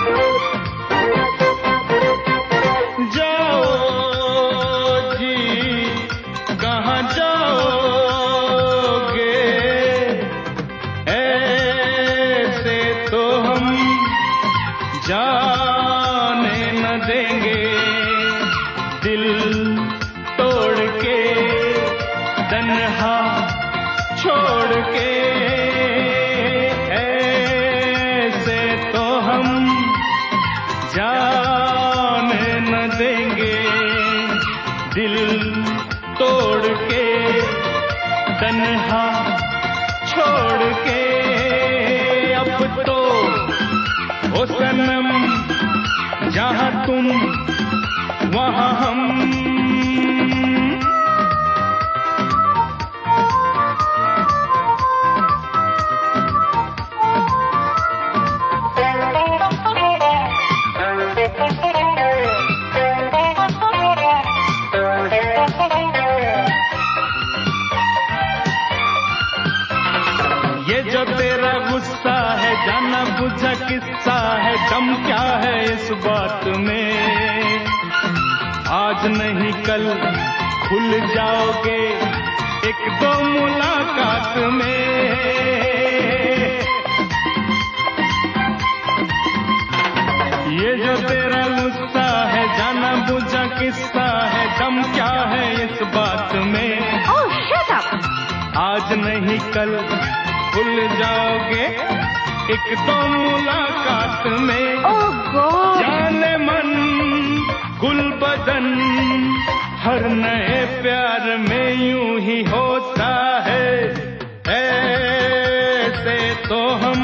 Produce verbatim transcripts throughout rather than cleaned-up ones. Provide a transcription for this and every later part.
जाने न देंगे दिल तोड़ के, तन्हा छोड़ के, ऐसे तो हम जाने न देंगे दिल तोड़ के, तन्हा छोड़ के। अब तो ओ सनम जहाँ तुम वहाँ हम, ये जो तेरा गुस्सा है जाना बुझा किस्सा है, दम क्या है इस बात में, आज नहीं कल खुल जाओगे एक दो मुलाकात में। ये जो तेरा गुस्सा है जाना बुझा किस्सा है, दम क्या है इस बात में, oh, shut up. आज नहीं कल भूल जाओगे एक दो मुलाकात में। oh, God. जाने मन गुल बदन हर नए प्यार में यूं ही होता है, ऐसे तो हम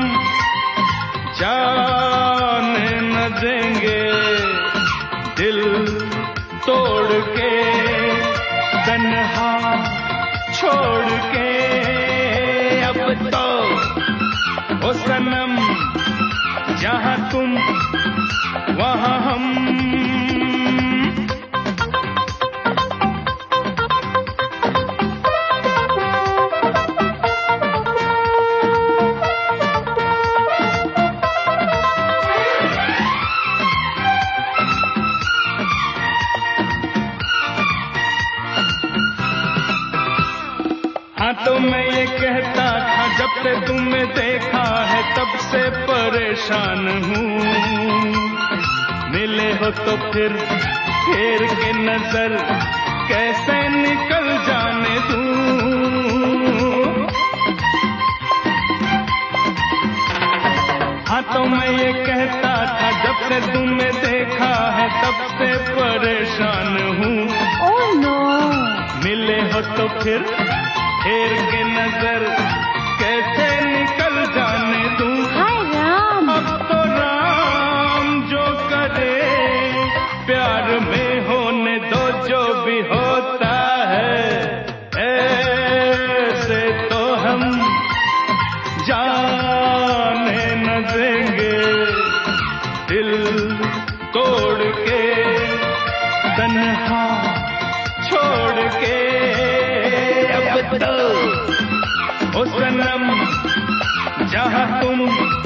जाने न देंगे दिल तोड़ के, तन्हा छोड़ के। अब तो ओ सनम जहाँ तुम वहाँ हम, हाँ तो मैं ये कहता था जब से तुम्हें देखा है तब से परेशान हूँ, मिले हो तो फिर फेर के नजर कैसे निकल जाने दूँ। हाँ तो मैं ये कहता था जब से तुम्हें देखा है तब से परेशान हूँ, oh, no. मिले हो तो फिर फेर के नजर कैसे निकल जाने दूं। हाय राम, अब तो राम जो करे प्यार में होने दो जो भी होता है, ऐसे तो हम जाने न देंगे दिल तोड़ के, तन्हा छोड़ के। अब तो ओ सनम जहाँ तुम